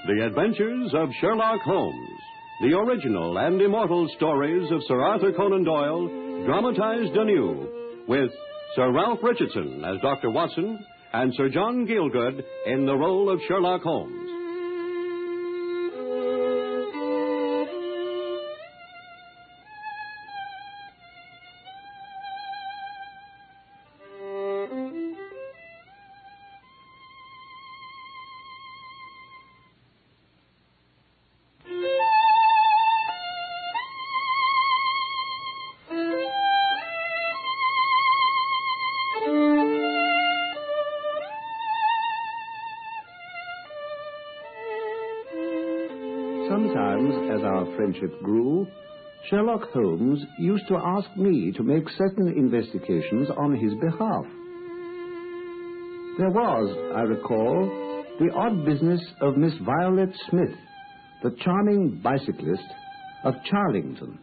The Adventures of Sherlock Holmes. The original and immortal stories of Sir Arthur Conan Doyle, dramatized anew, with Sir Ralph Richardson as Dr. Watson and Sir John Gielgud in the role of Sherlock Holmes. Sometimes, as our friendship grew, Sherlock Holmes used to ask me to make certain investigations on his behalf. There was, I recall, the odd business of Miss Violet Smith, the charming bicyclist of Charlington.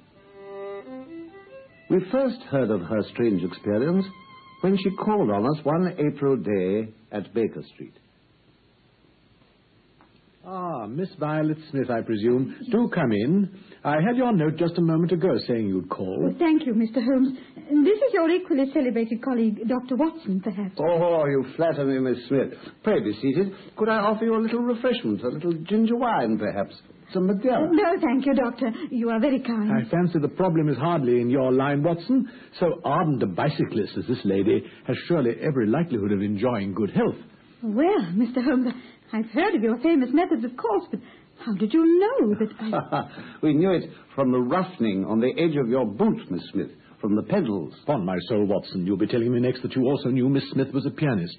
We first heard of her strange experience when she called on us one April day at Baker Street. Ah, Miss Violet Smith, I presume. Do come in. I had your note just a moment ago saying you'd call. Well, thank you, Mr. Holmes. This is your equally celebrated colleague, Dr. Watson, perhaps. Oh, you flatter me, Miss Smith. Pray be seated. Could I offer you a little refreshment, a little ginger wine, perhaps? Some Madeira? No, thank you, Doctor. You are very kind. I fancy the problem is hardly in your line, Watson. So ardent a bicyclist as this lady has surely every likelihood of enjoying good health. Well, Mr. Holmes, I've heard of your famous methods, of course, but how did you know that I... We knew it from the roughening on the edge of your boot, Miss Smith, from the pedals. Upon my soul, Watson, you'll be telling me next that you also knew Miss Smith was a pianist.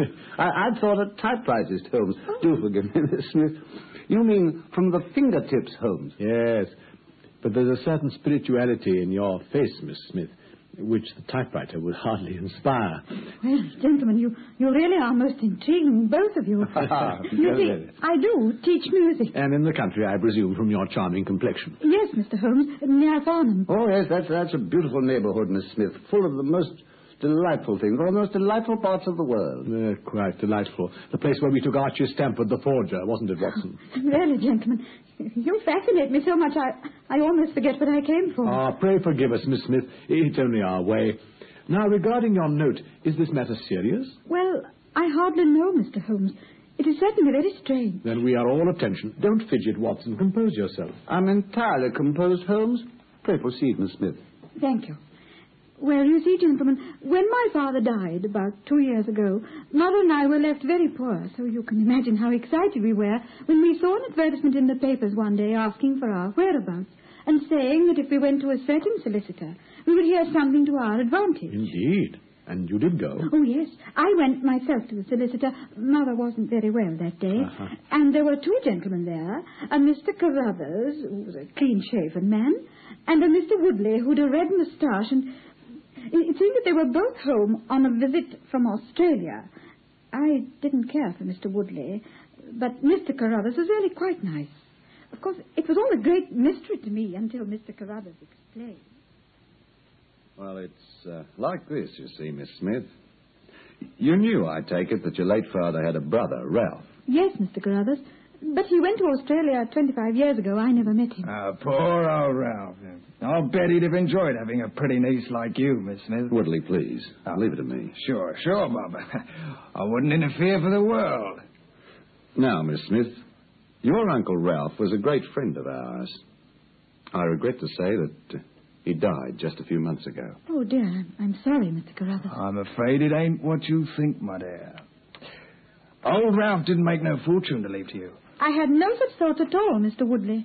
I'd thought a typewriterist, Holmes. Oh. Do forgive me, Miss Smith. You mean from the fingertips, Holmes? Yes, but there's a certain spirituality in your face, Miss Smith, which the typewriter would hardly inspire. Well, gentlemen, you really are most intriguing, both of you. You see, I do teach music. And in the country, I presume, from your charming complexion. Yes, Mr. Holmes, near Farnham. Oh, yes, that's a beautiful neighborhood, Miss Smith, full of the most delightful things, one of the most delightful parts of the world. Quite delightful. The place where we took Archie Stamford the forger, wasn't it, Watson? Really, gentlemen, you fascinate me so much I almost forget what I came for. Ah, pray forgive us, Miss Smith. It's only our way. Now, regarding your note, is this matter serious? Well, I hardly know, Mr. Holmes. It is certainly very strange. Then we are all attention. Don't fidget, Watson. Compose yourself. I'm entirely composed, Holmes. Pray proceed, Miss Smith. Thank you. Well, you see, gentlemen, when my father died about 2 years ago, Mother and I were left very poor, so you can imagine how excited we were when we saw an advertisement in the papers one day asking for our whereabouts and saying that if we went to a certain solicitor, we would hear something to our advantage. Indeed. And you did go? Oh, yes. I went myself to the solicitor. Mother wasn't very well that day. And there were two gentlemen there, a Mr. Carruthers, who was a clean-shaven man, and a Mr. Woodley, who'd a red moustache, and it seemed that they were both home on a visit from Australia. I didn't care for Mr. Woodley, but Mr. Carruthers was really quite nice. Of course, it was all a great mystery to me until Mr. Carruthers explained. Well, it's like this, you see, Miss Smith. You knew, I take it, that your late father had a brother, Ralph. Yes, Mr. Carruthers. But he went to Australia 25 years ago. I never met him. Poor old Ralph. I'll bet he'd have enjoyed having a pretty niece like you, Miss Smith. Woodley, please. Leave it to me. Sure, Bob. I wouldn't interfere for the world. Now, Miss Smith, your Uncle Ralph was a great friend of ours. I regret to say that he died just a few months ago. Oh, dear. I'm sorry, Mr. Carruthers. I'm afraid it ain't what you think, my dear. Old Ralph didn't make no fortune to leave to you. I had no such thought at all, Mr. Woodley.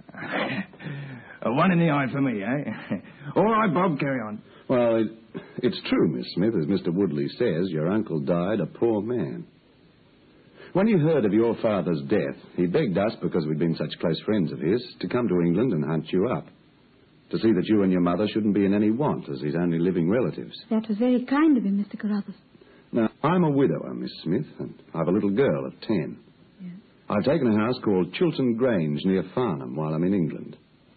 A one in the eye for me, eh? All right, Bob, carry on. Well, it's true, Miss Smith, as Mr. Woodley says, your uncle died a poor man. When he heard of your father's death, he begged us, because we'd been such close friends of his, to come to England and hunt you up, to see that you and your mother shouldn't be in any want as his only living relatives. That was very kind of him, Mr. Carruthers. Now, I'm a widower, Miss Smith, and I've a little girl of 10. Yeah. I've taken a house called Chiltern Grange near Farnham while I'm in England.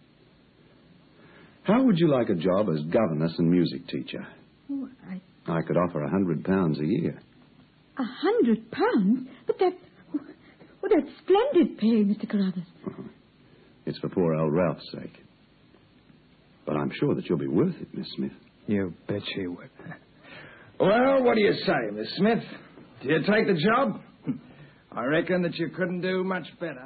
How would you like a job as governess and music teacher? Oh, I could offer £100 a year. £100? But that... Oh, that's splendid pay, Mr. Carruthers. It's for poor old Ralph's sake. But I'm sure that you'll be worth it, Miss Smith. You bet she would. Well, what do you say, Miss Smith? Do you take the job? I reckon that you couldn't do much better.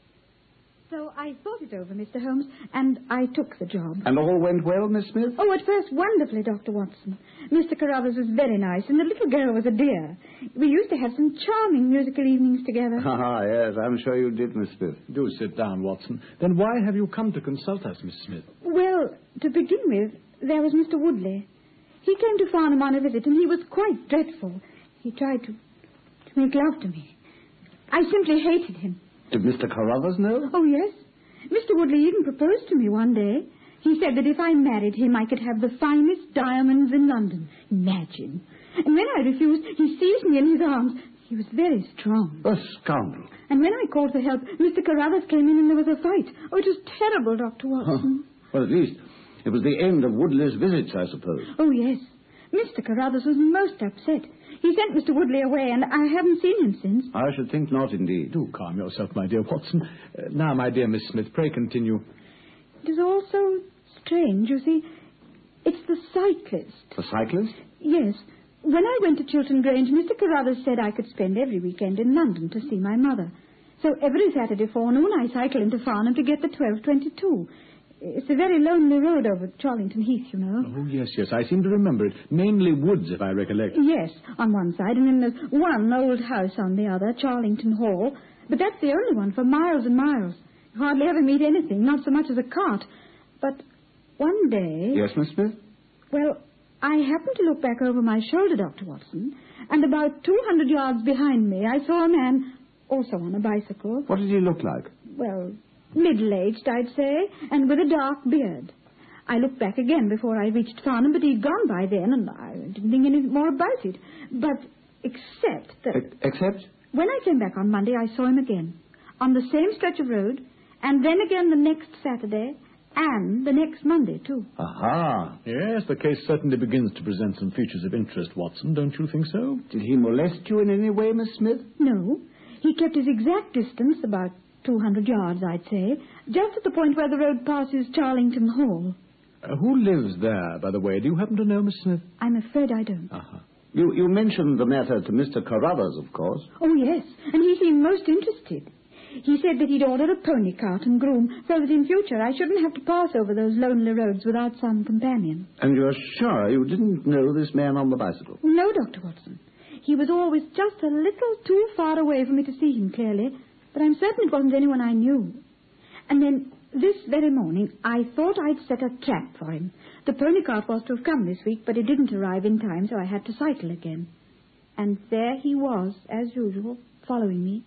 So I thought it over, Mr. Holmes, and I took the job. And all went well, Miss Smith? Oh, at first, wonderfully, Dr. Watson. Mr. Carruthers was very nice, and the little girl was a dear. We used to have some charming musical evenings together. Ah, yes, I'm sure you did, Miss Smith. Do sit down, Watson. Then why have you come to consult us, Miss Smith? Well, to begin with, there was Mr. Woodley. He came to Farnham on a visit, and he was quite dreadful. He tried to make love to me. I simply hated him. Did Mr. Carruthers know? Oh, yes. Mr. Woodley even proposed to me one day. He said that if I married him, I could have the finest diamonds in London. Imagine. And when I refused, he seized me in his arms. He was very strong. A scoundrel. And when I called for help, Mr. Carruthers came in and there was a fight. Oh, it was terrible, Dr. Watson. Well, at least it was the end of Woodley's visits, I suppose. Oh, yes. Mr. Carruthers was most upset. He sent Mr. Woodley away, and I haven't seen him since. I should think not, indeed. Do calm yourself, my dear Watson. Now, my dear Miss Smith, pray continue. It is all so strange, you see. It's the cyclist. The cyclist? Yes. When I went to Chiltern Grange, Mr. Carruthers said I could spend every weekend in London to see my mother. So every Saturday forenoon I cycle into Farnham to get the 12:22. It's a very lonely road over Charlington Heath, you know. Oh, yes, I seem to remember it. Mainly woods, if I recollect. Yes, on one side, and then there's one old house on the other, Charlington Hall. But that's the only one for miles and miles. You hardly ever meet anything, not so much as a cart. But one day... Yes, Miss Smith? Well, I happened to look back over my shoulder, Dr. Watson, and about 200 yards behind me, I saw a man, also on a bicycle. What did he look like? Well, middle-aged, I'd say, and with a dark beard. I looked back again before I reached Farnham, but he'd gone by then, and I didn't think any more about it. But except that... Except? When I came back on Monday, I saw him again, on the same stretch of road, and then again the next Saturday, and the next Monday, too. Aha. Yes, the case certainly begins to present some features of interest, Watson. Don't you think so? Did he molest you in any way, Miss Smith? No. He kept his exact distance, about 200 yards, I'd say, just at the point where the road passes Charlington Hall. Who lives there, by the way? Do you happen to know, Miss Smith? I'm afraid I don't. Uh-huh. You mentioned the matter to Mr. Carruthers, of course. Oh, yes, and he seemed most interested. He said that he'd order a pony cart and groom so that in future I shouldn't have to pass over those lonely roads without some companion. And you're sure you didn't know this man on the bicycle? No, Dr. Watson. He was always just a little too far away for me to see him clearly, but I'm certain it wasn't anyone I knew. And then, this very morning, I thought I'd set a trap for him. The pony cart was to have come this week, but it didn't arrive in time, so I had to cycle again. And there he was, as usual, following me.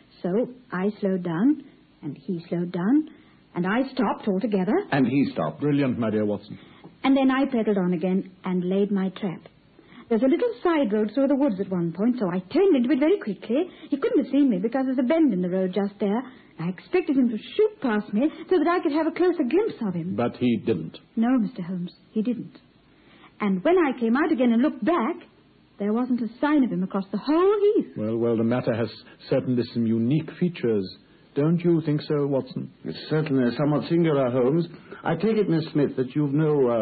So I slowed down, and he slowed down, and I stopped altogether. And he stopped. Brilliant, my dear Watson. And then I pedalled on again and laid my trap. There's a little side road through the woods at one point, so I turned into it very quickly. He couldn't have seen me because there's a bend in the road just there. I expected him to shoot past me so that I could have a closer glimpse of him. But he didn't. No, Mr. Holmes, he didn't. And when I came out again and looked back, there wasn't a sign of him across the whole heath. Well, the matter has certainly some unique features. Don't you think so, Watson? It's certainly somewhat singular, Holmes. I take it, Miss Smith, that you've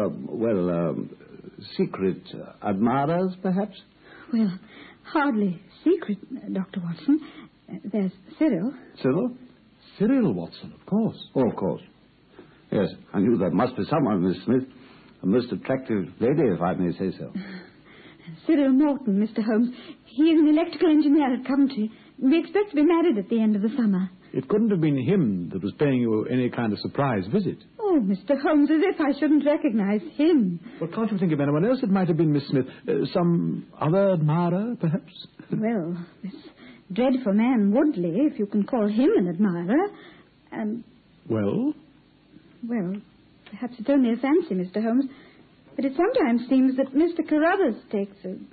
no, secret admirers, perhaps? Well, hardly secret, Dr. Watson. There's Cyril. Cyril? Cyril Watson, of course. Oh, of course. Yes, I knew there must be someone, Miss Smith. A most attractive lady, if I may say so. Cyril Morton, Mr. Holmes. He is an electrical engineer at Coventry. We expect to be married at the end of the summer. It couldn't have been him that was paying you any kind of surprise visit. Oh, Mr. Holmes, as if I shouldn't recognize him. Well, can't you think of anyone else? It might have been Miss Smith. Some other admirer, perhaps? Well, this dreadful man Woodley, if you can call him an admirer. Well, perhaps it's only a fancy, Mr. Holmes. But it sometimes seems that Mr. Carruthers takes an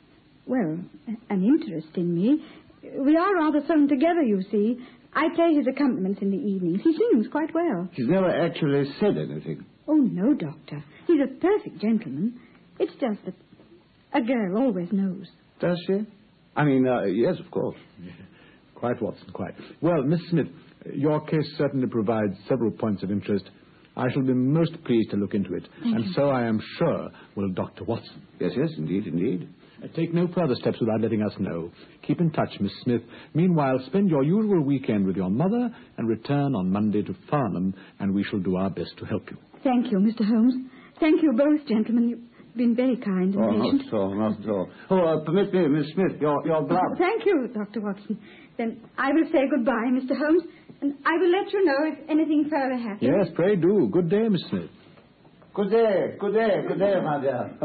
interest in me. We are rather thrown together, you see. I play his accompaniments in the evenings. He sings quite well. He's never actually said anything. Oh, no, Doctor. He's a perfect gentleman. It's just that a girl always knows. Does she? I mean, yes, of course. Quite, Watson, quite. Well, Miss Smith, your case certainly provides several points of interest. I shall be most pleased to look into it. And so I am sure will Dr. Watson. Yes, indeed. Take no further steps without letting us know. Keep in touch, Miss Smith. Meanwhile, spend your usual weekend with your mother and return on Monday to Farnham, and we shall do our best to help you. Thank you, Mr. Holmes. Thank you both, gentlemen. You've been very kind and patient. Not at all. Permit me, Miss Smith, your glove. Thank you, Dr. Watson. Then I will say goodbye, Mr. Holmes, and I will let you know if anything further happens. Yes, pray do. Good day, Miss Smith. Good day, my dear.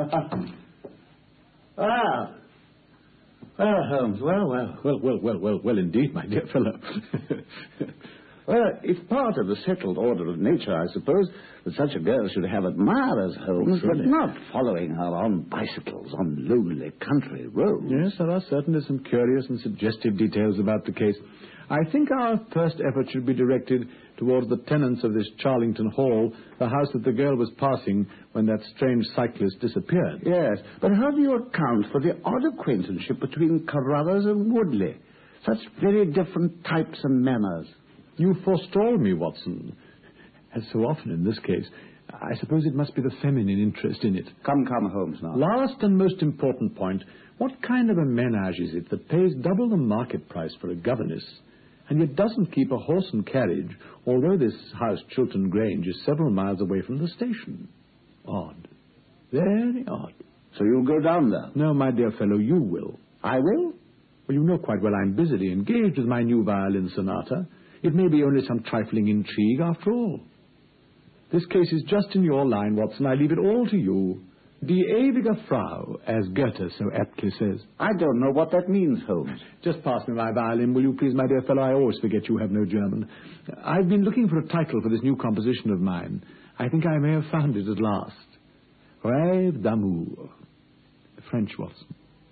Well, Holmes, Well, indeed, my dear fellow. Well, it's part of the settled order of nature, I suppose, that such a girl should have admirers, Holmes, but not following her on bicycles on lonely country roads. Yes, there are certainly some curious and suggestive details about the case. I think our first effort should be directed towards the tenants of this Charlington Hall, the house that the girl was passing when that strange cyclist disappeared. Yes, but how do you account for the odd acquaintanceship between Carruthers and Woodley? Such very different types and manners. You forestall me, Watson. As so often in this case, I suppose it must be the feminine interest in it. Come, Holmes, now. Last and most important point, what kind of a menage is it that pays double the market price for a governess, and yet doesn't keep a horse and carriage, although this house, Chiltern Grange, is several miles away from the station? Odd. Very odd. So you'll go down there? No, my dear fellow, you will. I will? Well, you know quite well I'm busily engaged with my new violin sonata. It may be only some trifling intrigue after all. This case is just in your line, Watson. I leave it all to you. Die ewige Frau, as Goethe so aptly says. I don't know what that means, Holmes. Just pass me my violin, will you please, my dear fellow? I always forget you have no German. I've been looking for a title for this new composition of mine. I think I may have found it at last. Rêve d'amour. French, Watson.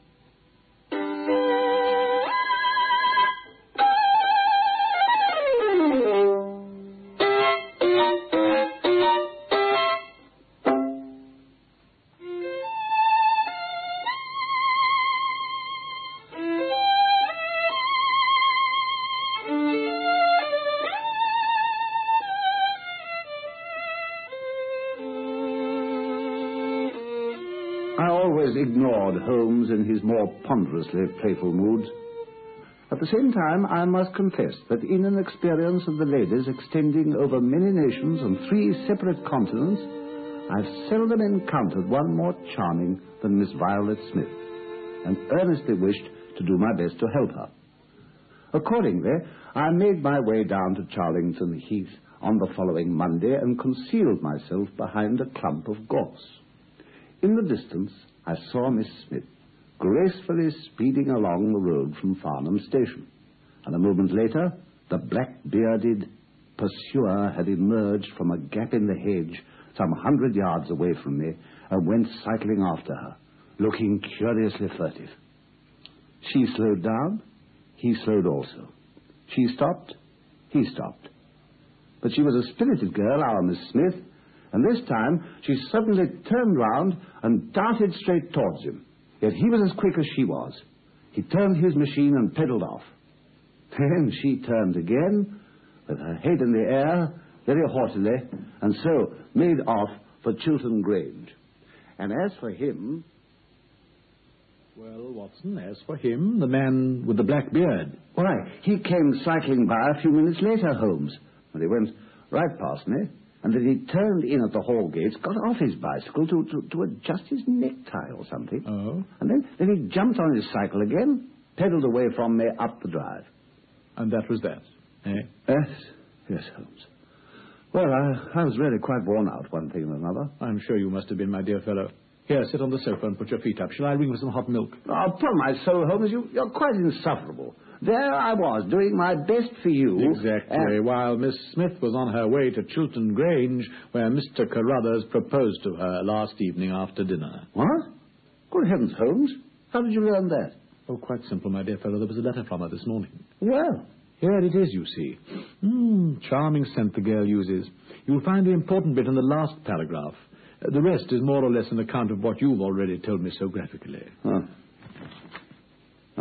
I always ignored Holmes in his more ponderously playful moods. At the same time, I must confess that in an experience of the ladies extending over many nations and 3 separate continents, I've seldom encountered one more charming than Miss Violet Smith, and earnestly wished to do my best to help her. Accordingly, I made my way down to Charlington Heath on the following Monday and concealed myself behind a clump of gorse. In the distance, I saw Miss Smith gracefully speeding along the road from Farnham Station, and a moment later, the black-bearded pursuer had emerged from a gap in the hedge some 100 yards away from me and went cycling after her, looking curiously furtive. She slowed down, he slowed also. She stopped, he stopped. But she was a spirited girl, our Miss Smith, and this time she suddenly turned round and darted straight towards him. Yet he was as quick as she was. He turned his machine and pedalled off. Then she turned again, with her head in the air, very haughtily, and so made off for Chiltern Grange. And as for him... Well, Watson, as for him, the man with the black beard... Why, he came cycling by a few minutes later, Holmes, and he went right past me, and then he turned in at the hall gates, got off his bicycle to adjust his necktie or something. Oh? And then he jumped on his cycle again, pedalled away from me up the drive. And that was that, eh? Yes, Holmes. Well, I was really quite worn out, one thing and another. I'm sure you must have been, my dear fellow. Here, sit on the sofa and put your feet up. Shall I ring for some hot milk? Oh, upon my soul, Holmes, you're quite insufferable. There I was, doing my best for you. Exactly, while Miss Smith was on her way to Chiltern Grange, where Mr. Carruthers proposed to her last evening after dinner. What? Good heavens, Holmes. How did you learn that? Oh, quite simple, my dear fellow. There was a letter from her this morning. Well, here it is, you see. Charming scent the girl uses. You'll find the important bit in the last paragraph. The rest is more or less an account of what you've already told me so graphically. Oh, I'm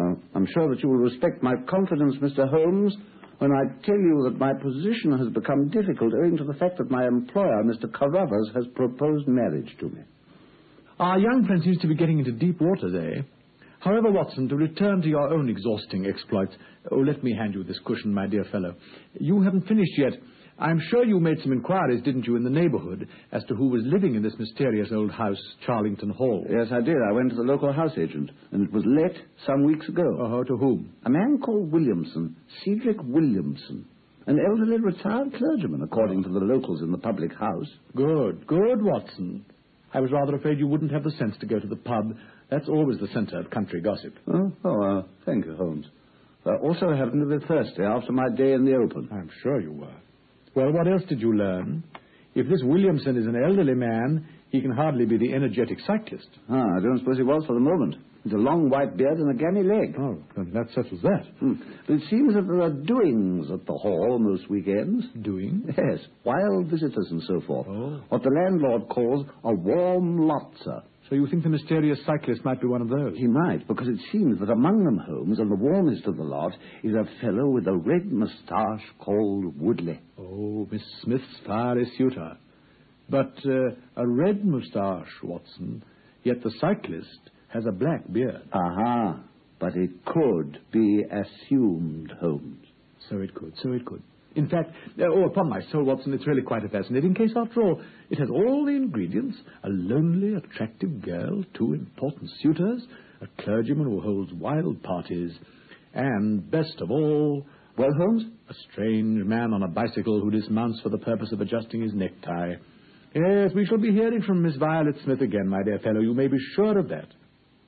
I'm sure that you will respect my confidence, Mr. Holmes, when I tell you that my position has become difficult owing to the fact that my employer, Mr. Carruthers, has proposed marriage to me. Our young friend seems to be getting into deep waters, eh? However, Watson, to return to your own exhausting exploits... Oh, let me hand you this cushion, my dear fellow. You haven't finished yet. I'm sure you made some inquiries, didn't you, in the neighborhood, as to who was living in this mysterious old house, Charlington Hall? Yes, I did. I went to the local house agent, and it was let some weeks ago. Oh, to whom? A man called Williamson, Cedric Williamson, an elderly retired clergyman, according to the locals in the public house. Good, Watson. I was rather afraid you wouldn't have the sense to go to the pub. That's always the centre of country gossip. Thank you, Holmes. I also happened to be thirsty after my day in the open. I'm sure you were. Well, what else did you learn? If this Williamson is an elderly man, he can hardly be the energetic cyclist. I don't suppose he was for the moment. He's a long white beard and a gammy leg. Oh, then that settles that. But it seems that there are doings at the hall most weekends. Doings? Yes, wild visitors and so forth. Oh. What the landlord calls a warm lot, sir. So you think the mysterious cyclist might be one of those? He might, because it seems that among them, Holmes, and the warmest of the lot, is a fellow with a red moustache called Woodley. Oh, Miss Smith's fiery suitor. But a red moustache, Watson, yet the cyclist has a black beard. Aha, but it could be assumed, Holmes. So it could. In fact, upon my soul, Watson, it's really quite a fascinating case after all. It has all the ingredients: a lonely, attractive girl, 2 important suitors, a clergyman who holds wild parties, and, best of all... Well, Holmes? A strange man on a bicycle who dismounts for the purpose of adjusting his necktie. Yes, we shall be hearing from Miss Violet Smith again, my dear fellow. You may be sure of that.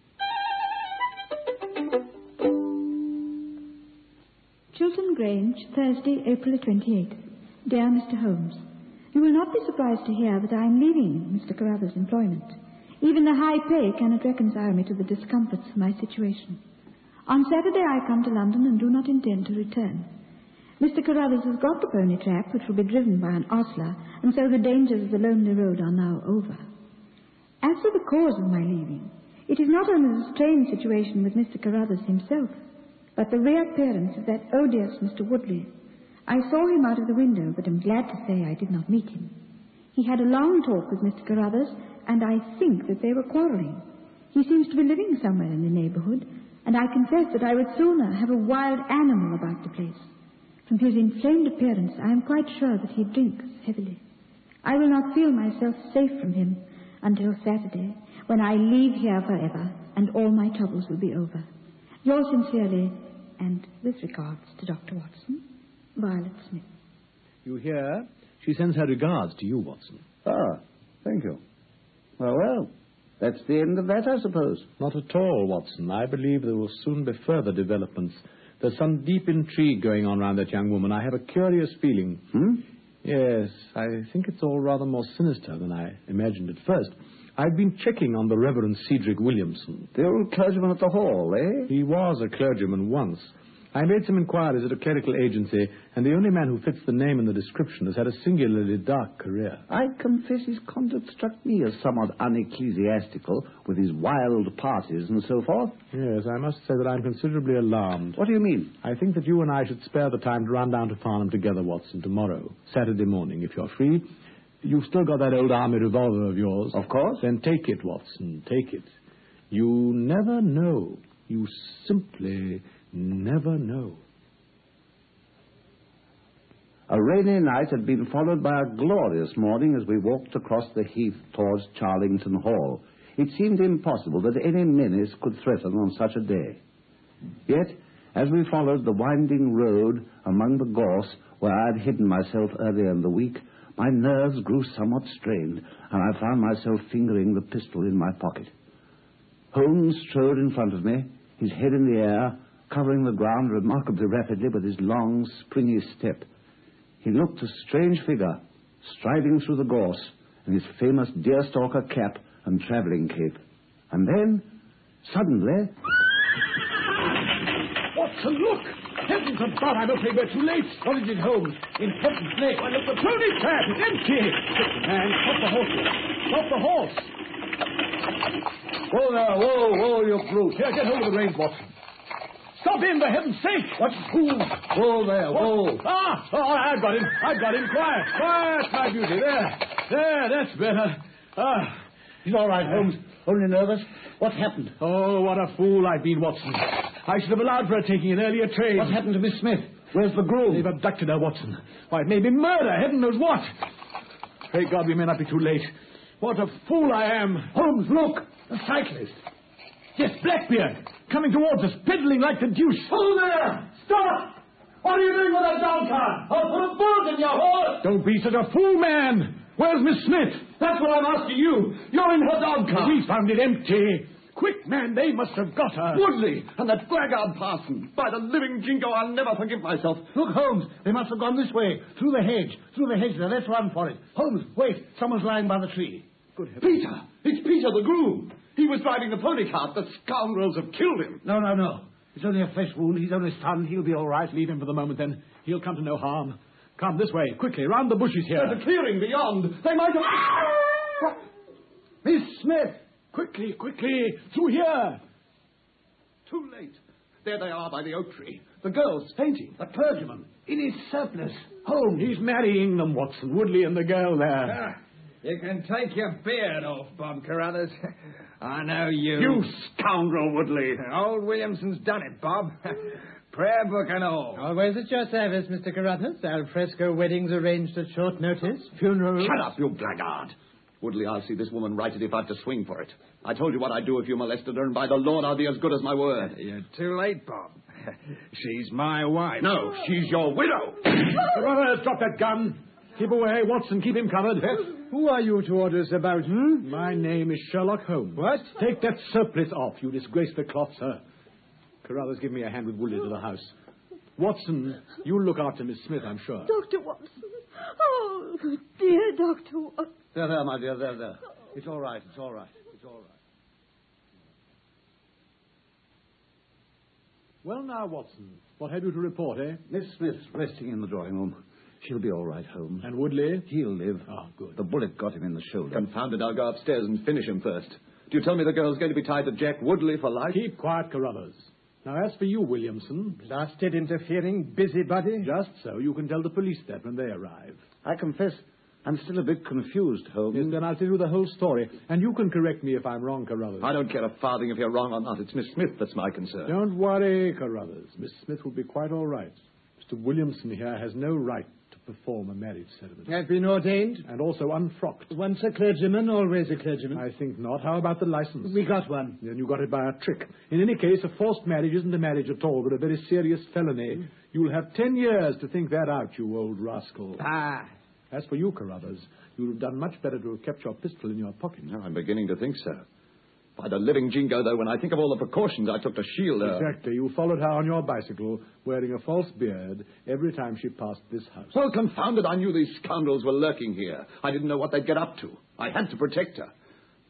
Chiltern Grange, Thursday, April 28th. Dear Mr. Holmes, you will not be surprised to hear that I am leaving Mr. Carruthers' employment. Even the high pay cannot reconcile me to the discomforts of my situation. On Saturday I come to London and do not intend to return. Mr. Carruthers has got the pony trap, which will be driven by an ostler, and so the dangers of the lonely road are now over. As for the cause of my leaving, it is not only the strained situation with Mr. Carruthers himself, but the reappearance of that odious Mr. Woodley. I saw him out of the window, but am glad to say I did not meet him. He had a long talk with Mr. Carruthers, and I think that they were quarrelling. He seems to be living somewhere in the neighbourhood, and I confess that I would sooner have a wild animal about the place. From his inflamed appearance, I am quite sure that he drinks heavily. I will not feel myself safe from him until Saturday, when I leave here forever, and all my troubles will be over. Yours sincerely, and with regards to Dr. Watson, Violet Smith. You hear? She sends her regards to you, Watson. Thank you. Well, that's the end of that, I suppose. Not at all, Watson. I believe there will soon be further developments. There's some deep intrigue going on around that young woman. I have a curious feeling. Yes, I think it's all rather more sinister than I imagined at first. I've been checking on the Reverend Cedric Williamson. The old clergyman at the hall, eh? He was a clergyman once. I made some inquiries at a clerical agency, and the only man who fits the name in the description has had a singularly dark career. I confess his conduct struck me as somewhat unecclesiastical, with his wild parties and so forth. Yes, I must say that I'm considerably alarmed. What do you mean? I think that you and I should spare the time to run down to Farnham together, Watson, tomorrow, Saturday morning, if you're free. You've still got that old army revolver of yours. Of course. Then take it, Watson, take it. You never know. You simply never know. A rainy night had been followed by a glorious morning as we walked across the heath towards Charlington Hall. It seemed impossible that any menace could threaten on such a day. Yet, as we followed the winding road among the gorse where I had hidden myself earlier in the week, my nerves grew somewhat strained, and I found myself fingering the pistol in my pocket. Holmes strode in front of me, his head in the air, covering the ground remarkably rapidly with his long, springy step. He looked a strange figure, striding through the gorse in his famous deerstalker cap and travelling cape. And then, suddenly... Watson, look! Heavens above, I'm afraid we're too late. What is it, Holmes? In heaven's name, why, look, the pony trap is empty. Man, stop the horse. Stop the horse. Whoa there, whoa, you brute. Here, get hold of the reins, Watson. Stop Stop him, for heaven's sake! What fool? Whoa there, whoa. I've got him. Quiet, my beauty. There, that's better. He's all right, Holmes. Only nervous. What happened? Oh, what a fool I've been, Watson. I should have allowed for her taking an earlier train. What happened to Miss Smith? Where's the groom? They've abducted her, Watson. Why, it may be murder, heaven knows what. Pray God we may not be too late. What a fool I am. Holmes, look! A cyclist. Yes, Blackbeard. Coming towards us, pedaling like the deuce. Hold there! Stop! What are you doing with that dog cart? I'll put a bullet in your horse! Don't be such a fool, man. Where's Miss Smith? That's what I'm asking you. You're in her dog cart. We found it empty. Quick, man, they must have got her. Woodley and that blackguard parson. By the living jingo, I'll never forgive myself. Look, Holmes, they must have gone this way, through the hedge. Now, let's run for it. Holmes, wait, someone's lying by the tree. Good heavens. Peter! It's Peter the groom. He was driving the pony cart. The scoundrels have killed him. No. It's only a flesh wound. He's only stunned. He'll be all right. Leave him for the moment, then. He'll come to no harm. Come this way, quickly, round the bushes here. There's a clearing beyond. They might have... What? Miss Smith! Quickly, through here. Too late. There they are by the oak tree. The girls fainting. The clergyman, in his surplice. Holmes. He's marrying them, Watson. Woodley and the girl there. You can take your beard off, Bob Carruthers. I know you. You scoundrel, Woodley. Old Williamson's done it, Bob. Prayer book and all. Always at your service, Mr. Carruthers. Al fresco weddings arranged at short notice. Funerals. Shut up, you blackguard. Woodley, I'll see this woman righted if I have to swing for it. I told you what I'd do if you molested her, and by the Lord, I'll be as good as my word. You're too late, Bob. She's my wife. No, she's your widow. Carruthers, drop that gun. Keep away, Watson. Keep him covered. Who are you to order us about, My name is Sherlock Holmes. What? Take that surplice off. You disgrace the cloth, sir. Carruthers, give me a hand with Woodley to the house. Watson, you'll look after Miss Smith, I'm sure. Dr. Watson. Oh, dear Dr. Watson. There, my dear, there. It's all right. Well, now, Watson, what have you to report, eh? Miss Smith's resting in the drawing room. She'll be all right, Holmes. And Woodley? He'll live. Oh, good. The bullet got him in the shoulder. Confound it, I'll go upstairs and finish him first. Do you tell me the girl's going to be tied to Jack Woodley for life? Keep quiet, Carruthers. Now, as for you, Williamson... Blasted, interfering, busybody? Just so. You can tell the police that when they arrive. I confess, I'm still a bit confused, Holmes. Yes, then I'll tell you the whole story. And you can correct me if I'm wrong, Carruthers. I don't care a farthing if you're wrong or not. It's Miss Smith that's my concern. Don't worry, Carruthers. Miss Smith will be quite all right. Mr. Williamson here has no right to perform a marriage ceremony. I've been ordained. And also unfrocked. Once a clergyman, always a clergyman. I think not. How about the license? We got one. Then you got it by a trick. In any case, a forced marriage isn't a marriage at all, but a very serious felony. You'll have 10 years to think that out, you old rascal. As for you, Carruthers, you'd have done much better to have kept your pistol in your pocket. No, I'm beginning to think so. By the living jingo, though, when I think of all the precautions I took to shield her... Exactly. You followed her on your bicycle, wearing a false beard, every time she passed this house. Well, confound it, I knew these scoundrels were lurking here. I didn't know what they'd get up to. I had to protect her.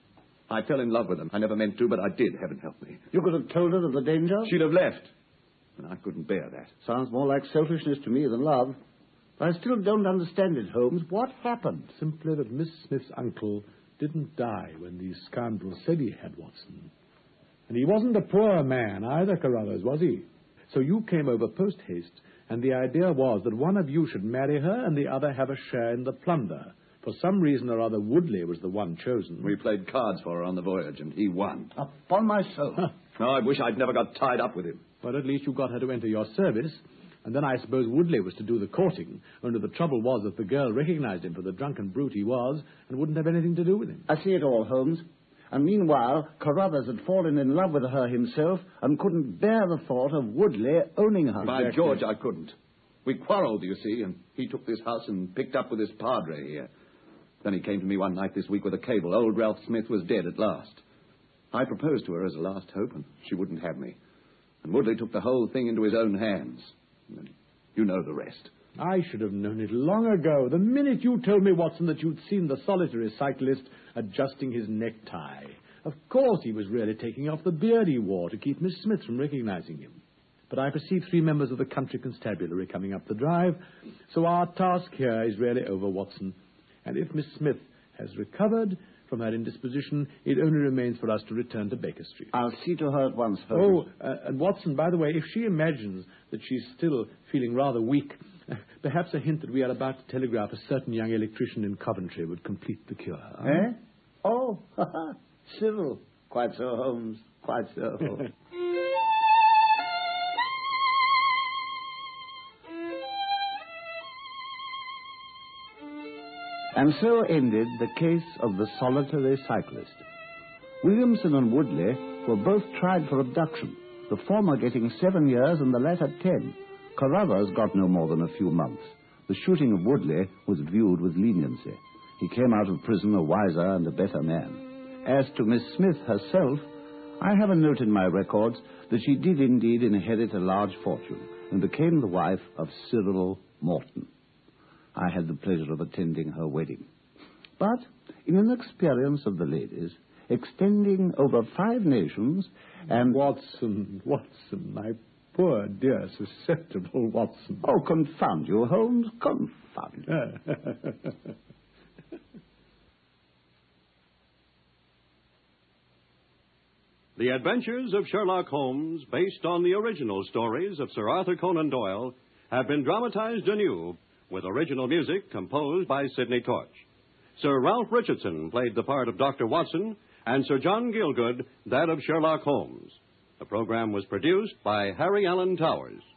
I fell in love with them. I never meant to, but I did, heaven help me. You could have told her of the danger? She'd have left. And I couldn't bear that. Sounds more like selfishness to me than love. I still don't understand it, Holmes. What happened? Simply that Miss Smith's uncle didn't die when these scoundrels said he had, Watson. And he wasn't a poor man either, Carruthers, was he? So you came over post-haste, and the idea was that one of you should marry her and the other have a share in the plunder. For some reason or other, Woodley was the one chosen. We played cards for her on the voyage, and he won. Upon my soul. No, I wish I'd never got tied up with him. But at least you got her to enter your service. And then I suppose Woodley was to do the courting, only the trouble was that the girl recognized him for the drunken brute he was and wouldn't have anything to do with him. I see it all, Holmes. And meanwhile, Carruthers had fallen in love with her himself and couldn't bear the thought of Woodley owning her. By George, I couldn't. We quarreled, you see, and he took this house and picked up with his padre here. Then he came to me one night this week with a cable. Old Ralph Smith was dead at last. I proposed to her as a last hope, and she wouldn't have me. And Woodley took the whole thing into his own hands. You know the rest. I should have known it long ago, the minute you told me, Watson, that you'd seen the solitary cyclist adjusting his necktie. Of course he was really taking off the beard he wore to keep Miss Smith from recognizing him. But I perceive 3 members of the country constabulary coming up the drive, so our task here is really over, Watson. And if Miss Smith has recovered, from her indisposition, it only remains for us to return to Baker Street. I'll see to her at once, Holmes. And Watson, by the way, if she imagines that she's still feeling rather weak, perhaps a hint that we are about to telegraph a certain young electrician in Coventry would complete the cure. Eh? Oh, Cyril. Quite so, Holmes. Quite so. And so ended the case of the solitary cyclist. Williamson and Woodley were both tried for abduction, the former getting 7 years and the latter 10. Carruthers got no more than a few months. The shooting of Woodley was viewed with leniency. He came out of prison a wiser and a better man. As to Miss Smith herself, I have a note in my records that she did indeed inherit a large fortune and became the wife of Cyril Morton. I had the pleasure of attending her wedding. But in an experience of the ladies, extending over 5 nations, and... Watson, my poor, dear, susceptible Watson. Oh, confound you, Holmes, confound you. The Adventures of Sherlock Holmes, based on the original stories of Sir Arthur Conan Doyle, have been dramatized anew with original music composed by Sidney Torch. Sir Ralph Richardson played the part of Dr. Watson, and Sir John Gielgud that of Sherlock Holmes. The program was produced by Harry Allen Towers.